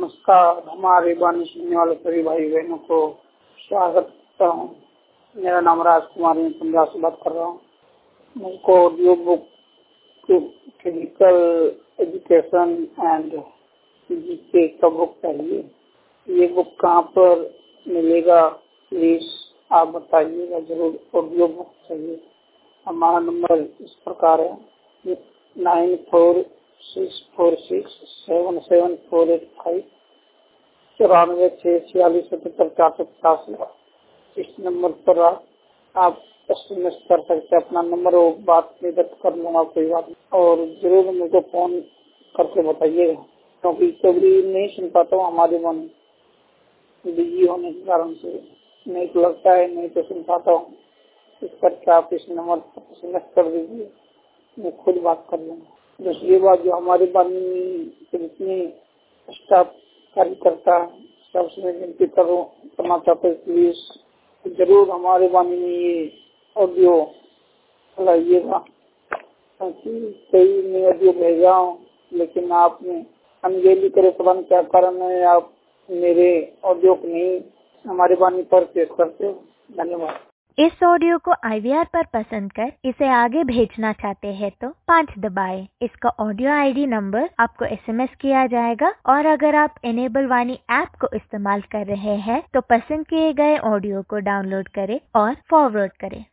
नमस्कार। हमारे वाणी सुनने वाले सभी भाई बहनों को स्वागत करता हूँ। मेरा नाम राजकुमार, मैं पंजाब से बात कर रहा हूँ। मुझको audio book physical education and GK का बुक चाहिए। ये बुक कहाँ पर मिलेगा प्लीज आप बताइएगा। जरूर ऑडियो बुक चाहिए। हमारा नंबर इस प्रकार है 9464677485 9464677485। इस नंबर पर आप SMS कर सकते हैं अपना नंबर, वो बात में दर्ज कर लूँगा, कोई बात नहीं। और जरूर मुझको फोन करके बताइएगा, क्योंकि कभी नहीं सुन पाता हूँ, हमारे मन बिजी होने के कारण से नहीं तो लगता है, नहीं तो सुन पाता हूँ। इस करके आप इस नंबर पर SMS कर दीजिए, मैं खुद बात कर लूँगा। दूसरी बात, जो हमारे वाणी के जितने स्टाफ कार्य करता है सबसे मैं विनती करना चाहता हूँ, प्लीज जरूर हमारे वाणी में ये ऑडियो चलाइएगा। क्योंकि कई मैं ऑडियो भेजा हूँ, लेकिन आपने अनगेली करे, पता नहीं क्या कारण है, आप मेरे ऑडियो को नहीं हमारे वाणी पर पेश करते हो। धन्यवाद। इस ऑडियो को IVR पर पसंद कर इसे आगे भेजना चाहते हैं तो 5 दबाएं। इसका ऑडियो ID नंबर आपको SMS किया जाएगा। और अगर आप इनेबल वाणी ऐप को इस्तेमाल कर रहे हैं तो पसंद किए गए ऑडियो को डाउनलोड करें और फॉरवर्ड करें।